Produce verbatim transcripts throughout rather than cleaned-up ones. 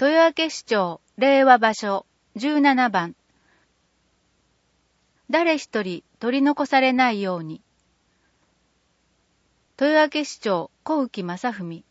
豊明市長令和場所じゅうななばん。誰一人取り残されないように。豊明市長小浮正文。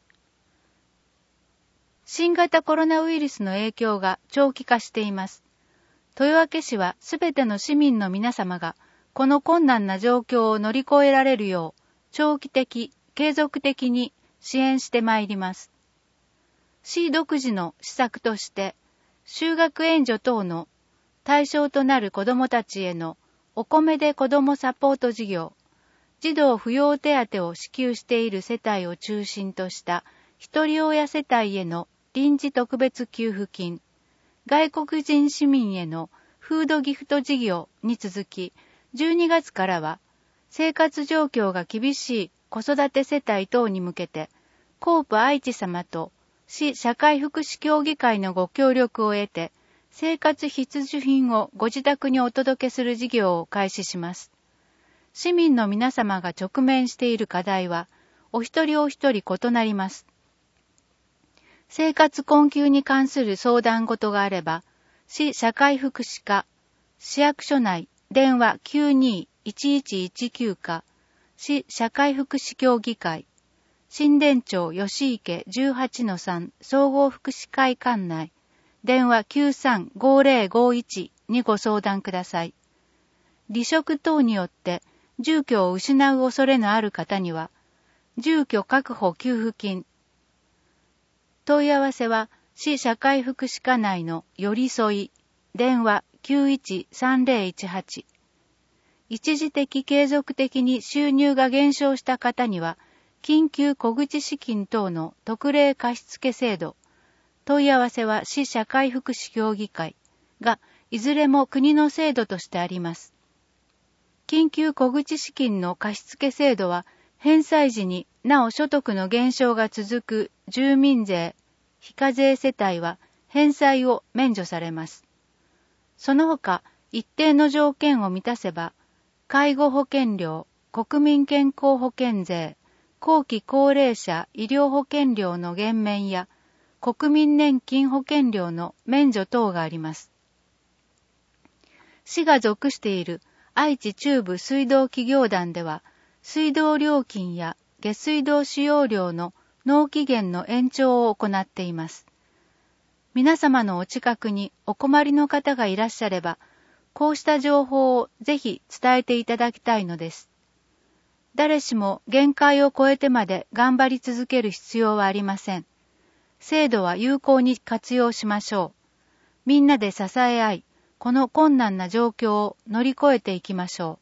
新型コロナウイルスの影響が長期化しています。豊明市はすべての市民の皆様がこの困難な状況を乗り越えられるよう長期的、継続的に支援してまいります。市独自の施策として就学援助等の対象となる子どもたちへのお米で子どもサポート事業、児童扶養手当を支給している世帯を中心とした一人親世帯への臨時特別給付金、外国人市民へのフードギフト事業に続き、じゅうにがつからは生活状況が厳しい子育て世帯等に向けて、コープ愛知様と市社会福祉協議会のご協力を得て、生活必需品をご自宅にお届けする事業を開始します。市民の皆様が直面している課題は、お一人お一人異なります。生活困窮に関する相談事があれば、市社会福祉課、市役所内電話 きゅうにーいちいちいちきゅう か、市社会福祉協議会、新田町吉池 じゅうはちのさん 総合福祉会館内、電話 きゅうさんごーぜろごいち にご相談ください。離職等によって住居を失う恐れのある方には、住居確保給付金。問い合わせは、市社会福祉課内の寄り添い、電話 きゅういちさんぜろいちはち。一時的継続的に収入が減少した方には、緊急小口資金等の特例貸付制度。問い合わせは市社会福祉協議会が、いずれも国の制度としてあります。緊急小口資金の貸付制度は、返済時になお所得の減少が続く住民税、非課税世帯は返済を免除されます。その他、一定の条件を満たせば、介護保険料、国民健康保険税、後期高齢者医療保険料の減免や、国民年金保険料の免除等があります。市が属している愛知中部水道企業団では、水道料金や下水道使用料の納期限の延長を行っています。皆様のお近くにお困りの方がいらっしゃれば、こうした情報をぜひ伝えていただきたいのです。誰しも限界を超えてまで頑張り続ける必要はありません。制度は有効に活用しましょう。みんなで支え合い、この困難な状況を乗り越えていきましょう。